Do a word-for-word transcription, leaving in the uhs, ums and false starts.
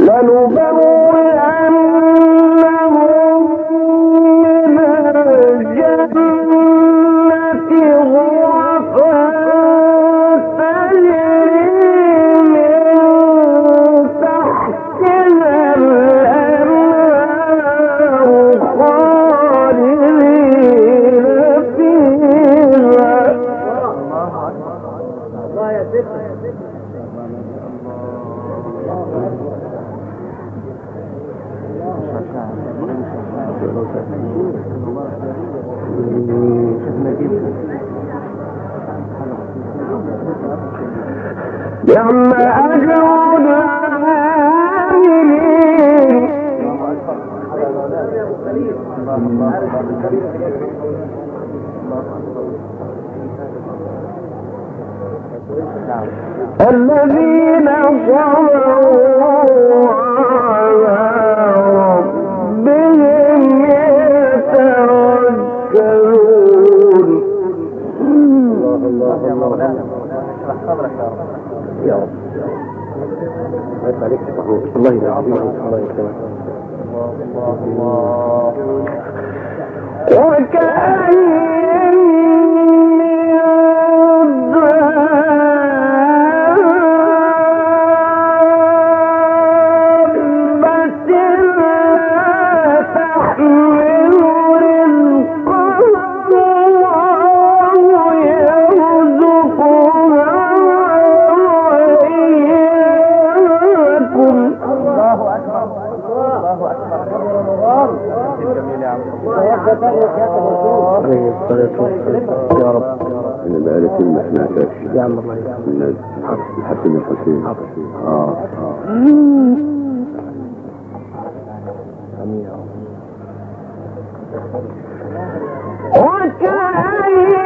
يوم أجر العاملين الذين صبروا على ربهم يتوكلون. الله الله الله يا رب ما يفعلك محمود الله يعظم الله يكرمك الله الله وكأين يا رب انا بقالي كلمه ما سمعتهاش يا عم الله يسلمك الحسن الحسين اه اه امين يا رب.